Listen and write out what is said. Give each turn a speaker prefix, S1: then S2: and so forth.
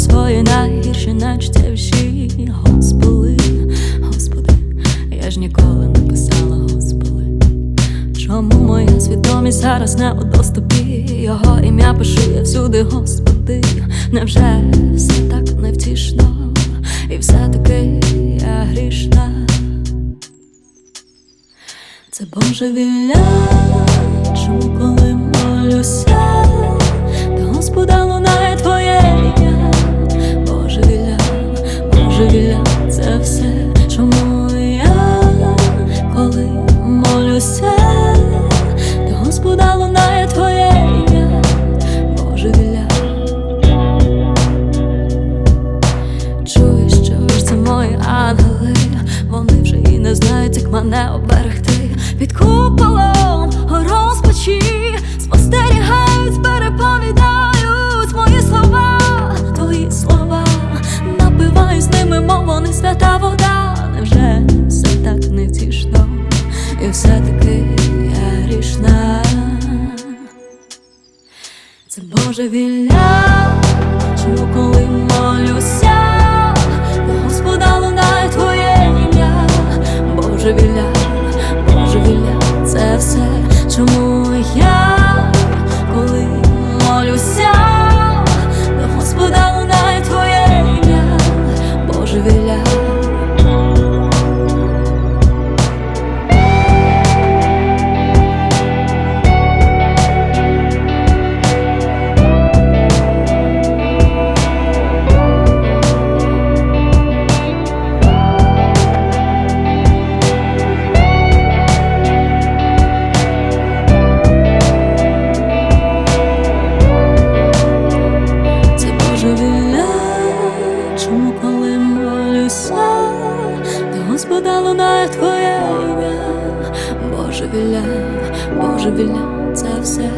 S1: свої найгірші, найчуттєвіші. Господи, Господи, я ж ніколи не писала Господи. Чому моя свідомість зараз не у доступі? Його ім'я пишу я всюди, Господи. Невже все так невтішно, і все-таки я грішна? Це божевілля, чому коли молюся, до Господа лунає Твоє ім'я. Божевілля, божевілля, це все, чому я, коли молюся, до Господа лунає Твоє ім'я. Божевілля. Чуєш, це мої ангели, вони вже і не знають, як мене оберегти. Під куполом розпачі спостерігають, переповідають мої слова, Твої слова. Напиваю з ними, мов вони свята вода. Невже все так невтішно, і все-таки я грішна? Це божевілля, чому коли молюся, до Господа лунає Твоє ім'я. Божевілля, божевілля, це все, чому я, коли молюся, до Господа лунає Твоє ім'я. Божевілля. Чому коли молюся, до Господа лунає Твоє ім'я. Божевілля, божевілля, це все,